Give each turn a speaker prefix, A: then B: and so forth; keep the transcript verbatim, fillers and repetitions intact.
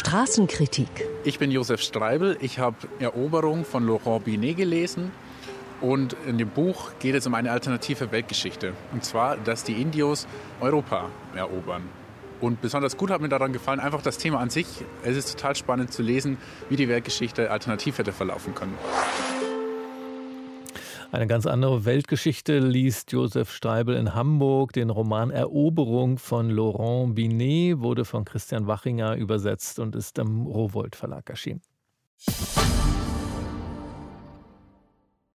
A: Straßenkritik.
B: Ich bin Josef Streibel. Ich habe Eroberung von Laurent Binet gelesen. Und in dem Buch geht es um eine alternative Weltgeschichte. Und zwar, dass die Indios Europa erobern. Und besonders gut hat mir daran gefallen, einfach das Thema an sich. Es ist total spannend zu lesen, wie die Weltgeschichte alternativ hätte verlaufen können.
C: Eine ganz andere Weltgeschichte liest Josef Streibel in Hamburg. Den Roman Eroberung von Laurent Binet wurde von Christian Wachinger übersetzt und ist im Rowohlt Verlag erschienen.